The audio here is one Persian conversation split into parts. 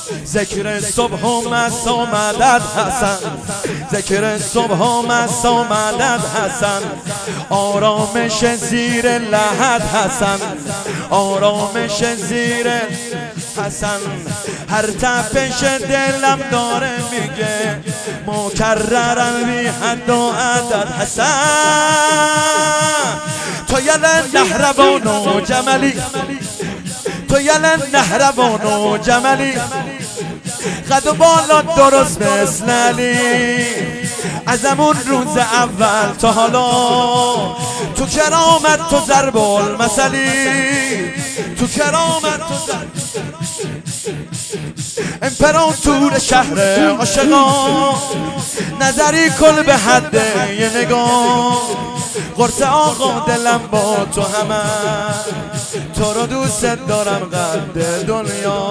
ذکر صبح و مسا مدد حسن، ذکر صبح و مسا مدد حسن، آرامش زیر لحد حسن، آرامش زیر حسن. هر تپش دلم داره میگه مکررن بی حد و عدد حسن. تو یل نهروان و جملی، تو یل نهروان و جملی، قد و بالا درست مثل علی. از همون روز اول تا حالا تو کرامت تو ضرب المثلی، تو کرامت تو ضرب امپراتور شهر عاشقان. نظری کل به حد یه نگاه، قرص آقا دلم با تو همه، تو رو دوست دارم قد دنیا،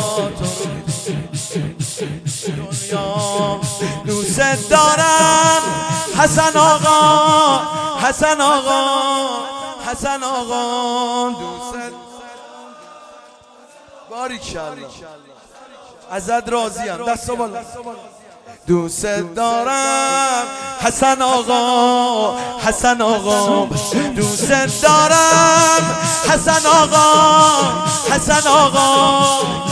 دنیا دوست دارم. حسن آقا، حسن آقا، حسن آقا دوست. باریکالله ازت راضیم، دست بالا. دوست دارم حسن آقا، حسن آقا دوست دارم. حسن آقا، حسن آقا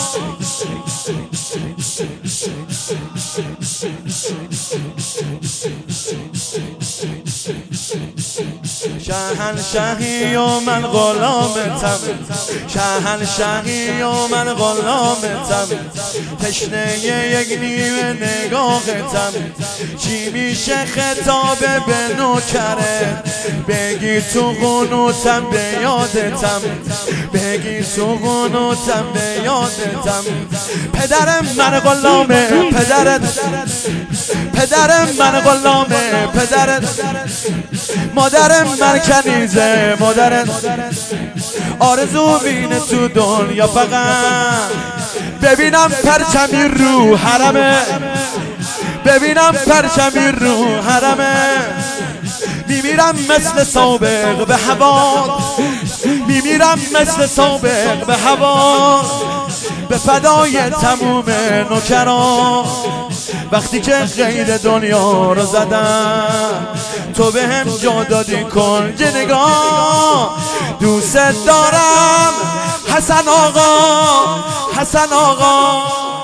شهنشهی و من غلامتم، شهنشهی و من غلامتم، تشنه یک نیمه نگاهتم. چی میشه خطاب به نوکره، بگی تو قنوتم به یادتم، بگی تو قنوتم به یادتم. پدرم من غلامه، پدرت، پدرم من غلامه، پدرت، مادرم من کنیزه، مادرت. آرزو بینه تو دنیا فقط ببینم پرچمی رو حرمه، ببینم پرچمی رو حرمه. میمیرم مثل سابق به هوا، میمیرم مثل سابق به هوا، به فدای تموم نوکران. وقتی که غیر دنیا رو زدم تو به هم جا دادی کنج نگاه. دوست دارم حسن آقا، حسن آقا